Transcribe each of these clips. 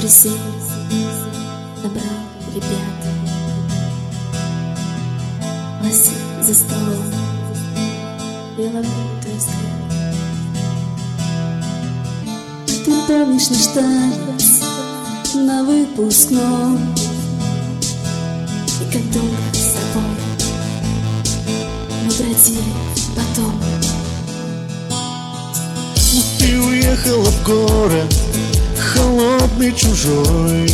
присел, набрал ребят. Вася за столом, беловатый взгляд. Ты помнишь наш танец на выпускном, и как долго с тобой мы бродили потом. Но ты уехала в город, холодный, чужой,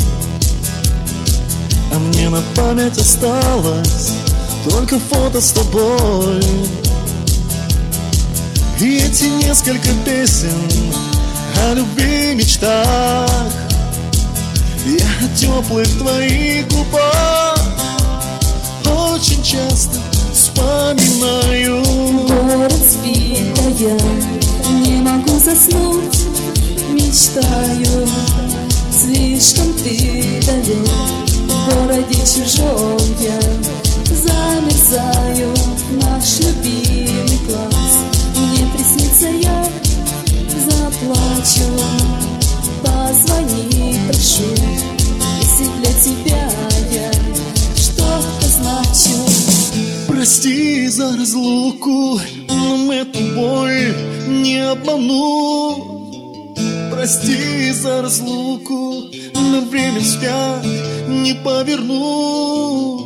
а мне на память осталось только фото с тобой. И эти несколько песен о любви, мечтах, я о теплых твоих губах очень часто вспоминаю. Город спит, а я не могу заснуть, мечтаю, слишком ты далек. В городе чужом я замерзаю, наш любимый класс. Мне приснится, я заплачу. Позвони, прошу, если для тебя я что-то значу. Прости за разлуку, но эту боль не обману. Прости за разлуку, но время вспять не поверну.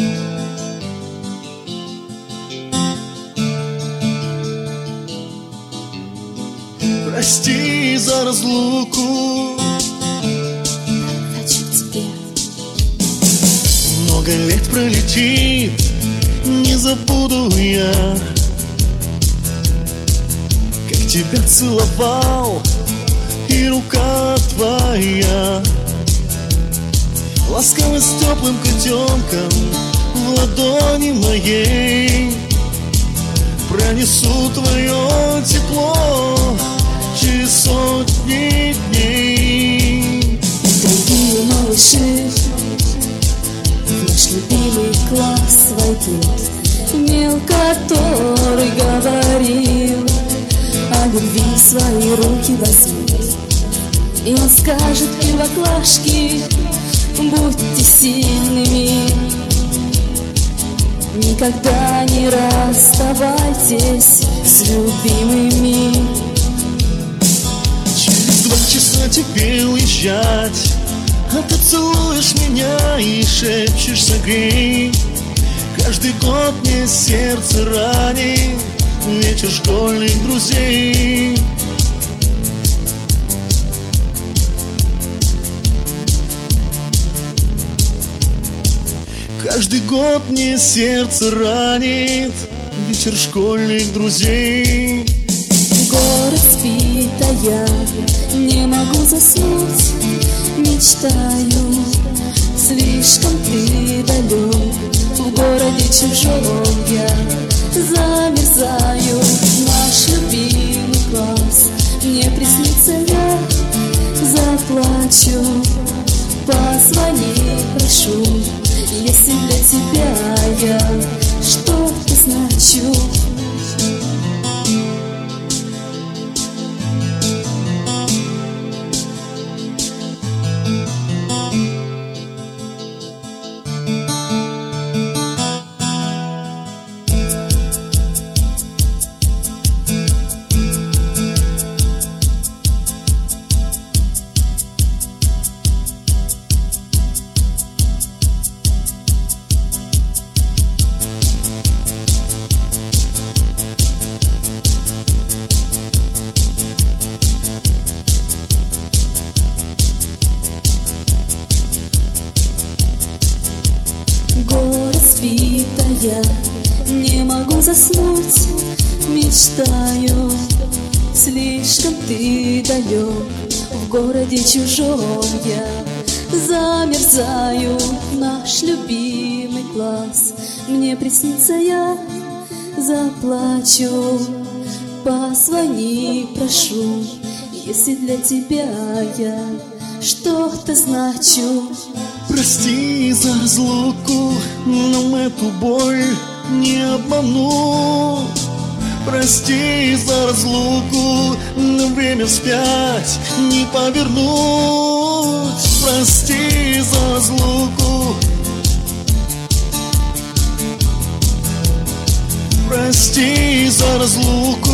Прости за разлуку, хочу тебя. много лет пролетит, не забуду я, как тебя целовал, и рука твоя ласково с теплым котенком в ладони моей. Пронесу твое тепло через сотни дней. Другие малыши в наш любимый класс войдут. Мел, который говорил о любви, в свои руки возьмут. И он скажет: первоклашки, будьте сильными, никогда не расставайтесь с любимыми. Через 2 часа тебе уезжать, а ты целуешь меня и шепчешь: согрей. Каждый год мне сердце ранит вечер школьных друзей. Каждый год мне сердце ранит вечер школьных друзей. Город спит, а я не могу заснуть, мечтаю, слишком ты далек. В городе чужом я замерзаю, наш любимый класс. Мне приснится, я заплачу. Позвони, прошу, если для тебя я что-то значу. Город спит, а я не могу заснуть, мечтаю, слишком ты далек. В городе чужом я замерзаю, наш любимый класс. Мне приснится, я заплачу. Позвони, прошу, если для тебя я что-то значу. Прости за разлуку, но эту боль не обману. Прости за разлуку, но время вспять не поверну. разлуку.